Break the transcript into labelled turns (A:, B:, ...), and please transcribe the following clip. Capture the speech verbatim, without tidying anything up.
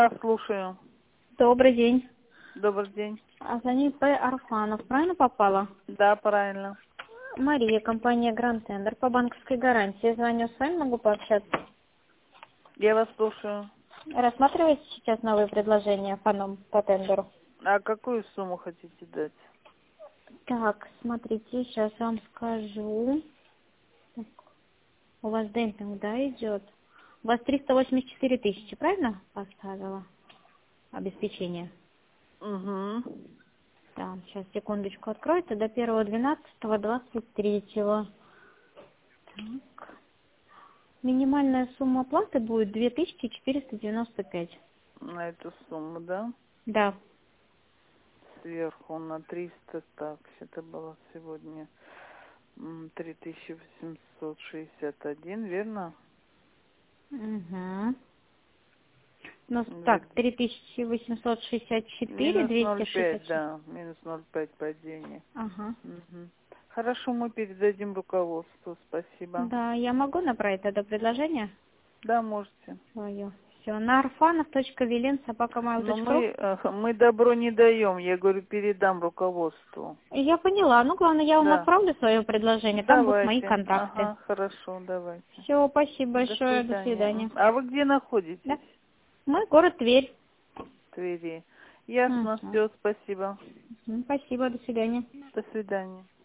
A: Слушаю.
B: Добрый день.
A: Добрый день.
B: А звонит П. Арфанов. Правильно попала?
A: Да, правильно.
B: Мария, компания Grand Tender по банковской гарантии. Звоню, с вами могу пообщаться.
A: Я вас слушаю.
B: Рассматриваете сейчас новые предложения по, нам, по тендеру?
A: А какую сумму хотите дать?
B: Так, смотрите, сейчас вам скажу. Так, у вас демпинг, да, идет? У вас триста восемьдесят четыре тысячи, правильно поставила? Обеспечение.
A: Угу.
B: Так, сейчас секундочку откроется до первого двенадцатого двадцать третьего. Так. Минимальная сумма оплаты будет две тысячи четыреста девяносто пять.
A: На эту сумму, да?
B: Да.
A: Сверху на триста. Так, это было сегодня три тысячи восемьсот шестьдесят один, верно?
B: Угу. Ну,
A: Вы-
B: так, три тысячи восемьсот шестьдесят четыре,
A: Минус
B: двести
A: ноль
B: шестьдесят
A: пять,
B: шесть.
A: да. Минус ноль пять падение.
B: Ага.
A: Угу. Хорошо, мы передадим руководству. Спасибо.
B: Да, я могу направить это предложение
A: Да, можете.
B: свое. Все, на арфанов точка вилен собака mail
A: Но
B: точка ру.
A: мы, э, мы добро не даем. Я говорю, передам руководству.
B: Я поняла. Ну, главное, я вам
A: Да.
B: отправлю свое предложение. Там будут мои
A: Давайте.
B: контакты.
A: Ага, хорошо, давайте.
B: Все, спасибо
A: До
B: большое. До
A: свидания.
B: свидания.
A: М. А вы где
B: Да.
A: находитесь?
B: Мы город Тверь.
A: В Твери. Ясно,
B: Угу.
A: все, спасибо.
B: Спасибо, до свидания.
A: До свидания.